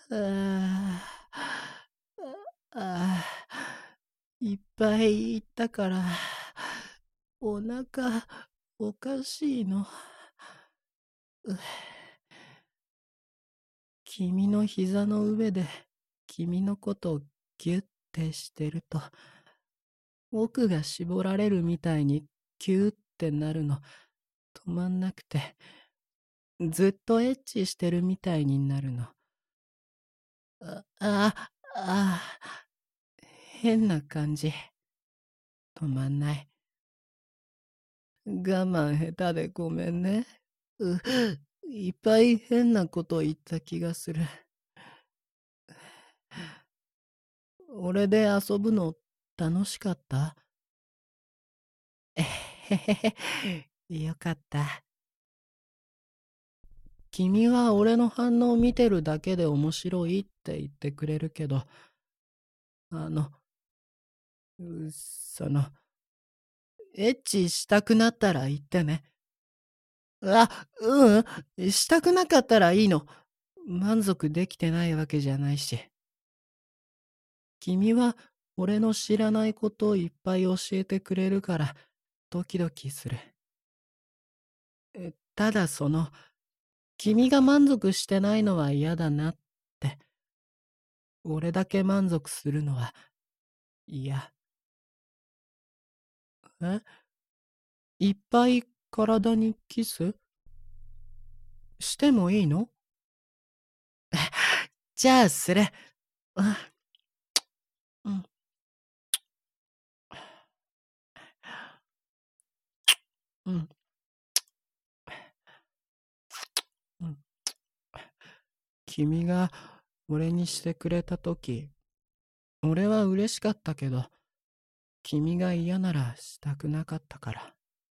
ああ、いっぱい言ったから、お腹おかしいの。君の膝の上で君のことをギュッてしてると、奥が絞られるみたいにキューってなるの止まんなくて、ずっとエッチしてるみたいになるの。変な感じ。止まんない。我慢下手でごめんね。いっぱい変なこと言った気がする。俺で遊ぶの楽しかった？えへへへ、よかった。君は俺の反応を見てるだけで面白いって言ってくれるけど、あの、その、エッチしたくなったら言ってね。したくなかったらいいの。満足できてないわけじゃないし。君は俺の知らないことをいっぱい教えてくれるからドキドキする。ただ君が満足してないのは嫌だなって。俺だけ満足するのは嫌。えいっぱい体にキスしてもいいの？じゃあする。うん。うん。うん。君が俺にしてくれたとき、俺は嬉しかったけど、君が嫌ならしたくなかったから。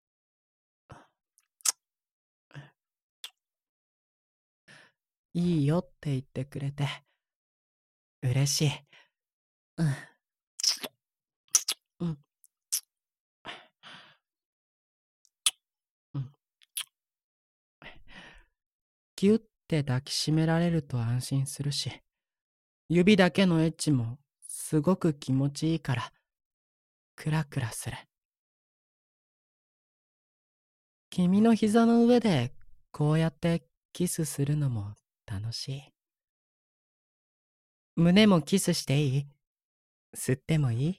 いいよって言ってくれて、嬉しい。うん。うん。うん。ギュッて抱きしめられると安心するし、指だけのエッチもすごく気持ちいいから、クラクラする。君の膝の上でこうやってキスするのも楽しい。胸もキスしていい？吸ってもいい？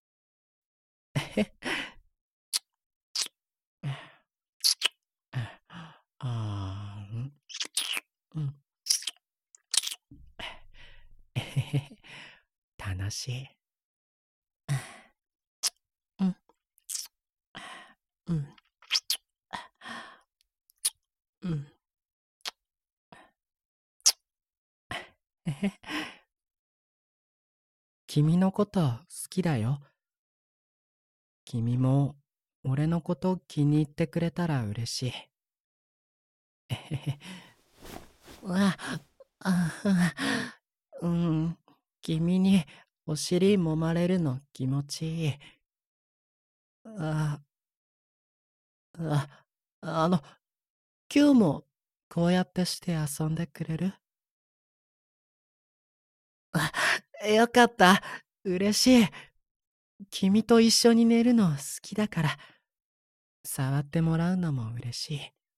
あーん。うん。楽しい。うん。うん。うん。君のこと好きだよ。君も俺のこと気に入ってくれたら嬉しい。わ、うん、君にお尻揉まれるの気持ちいい。あ、あ、あの、今日もこうやってして遊んでくれる？よかった。嬉しい。君と一緒に寝るの好きだから、触ってもらうのも嬉しい。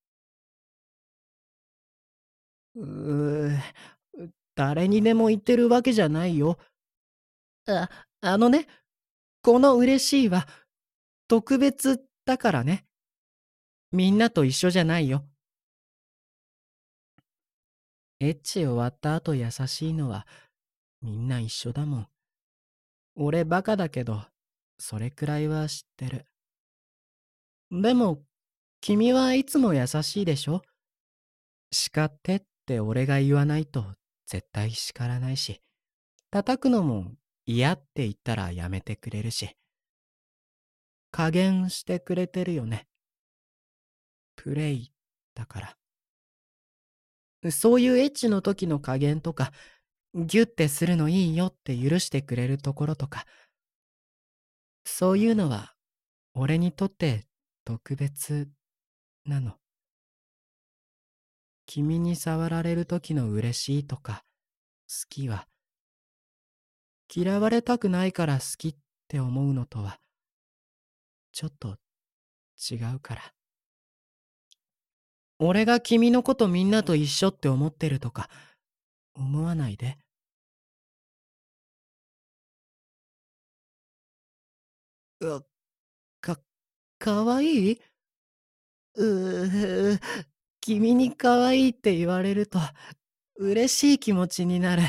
うー、誰にでも言ってるわけじゃないよ。あ、あのね、この嬉しいは特別だからね。みんなと一緒じゃないよ。エッチ終わった後優しいのはみんな一緒だもん。俺バカだけど、それくらいは知ってる。でも、君はいつも優しいでしょ？叱ってって俺が言わないと絶対叱らないし、叩くのも嫌って言ったらやめてくれるし、加減してくれてるよね。プレイだから。そういうエッチの時の加減とか、ギュッてするのいいよって許してくれるところとか、そういうのは俺にとって特別なの。君に触られる時の嬉しいとか、 きは、嫌われたくないから好きって思うのとは、ちょっと違うから。俺が君のことみんなと一緒って思ってるとか、思わないで。う、か、かわいい？君にかわいいって言われると、嬉しい気持ちになる。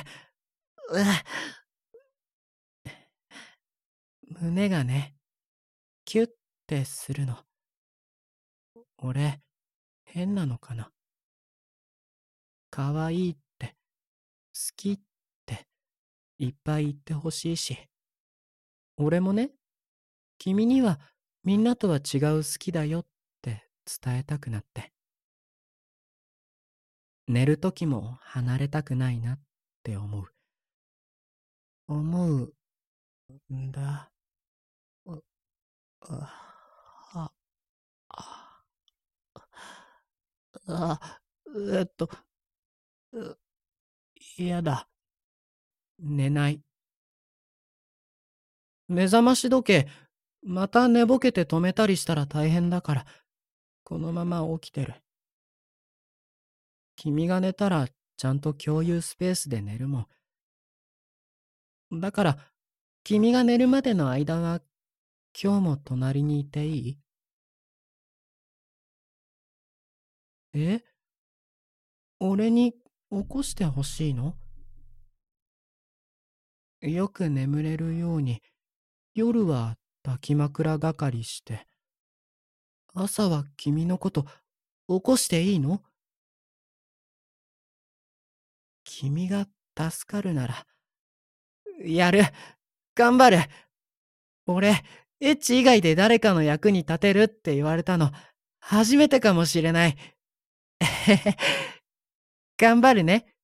胸がね、キュッてするの。俺、変なのかな。かわいいって、好きって、いっぱい言ってほしいし。俺もね、君にはみんなとは違う好きだよって伝えたくなって。寝るときも離れたくないなって思うんだ。あ、あ、あ、あ、えっと、う嫌だ。寝ない。目覚まし時計、また寝ぼけて止めたりしたら大変だから、このまま起きてる。君が寝たらちゃんと共有スペースで寝るもん。だから、君が寝るまでの間は、今日も隣にいていい？え？俺に起こしてほしいの？よく眠れるように、夜は抱き枕係して、朝は君のこと起こしていいの？君が助かるなら、やる。頑張る。俺、エッチ以外で誰かの役に立てるって言われたの、初めてかもしれない。頑張るね。